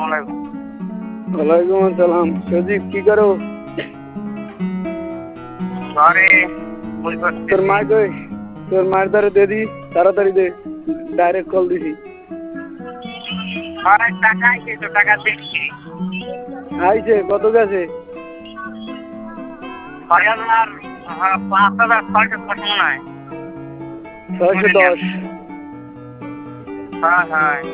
আলাইকুম। ওয়ালাইকুম আসসালাম। সজীব কি করো? ঘরে তোর মা কই? তোর মায়ের দ্বারা দে দি, তাড়াতাড়ি দে, ডাইরেক্ট কল দিছি। ঘরে টাকা আইছে তো, টাকা দিচ্ছি। আইছে কত গেছে? 6,000, 5,610 মনে হয়। 610। হ্যাঁ হ্যাঁ।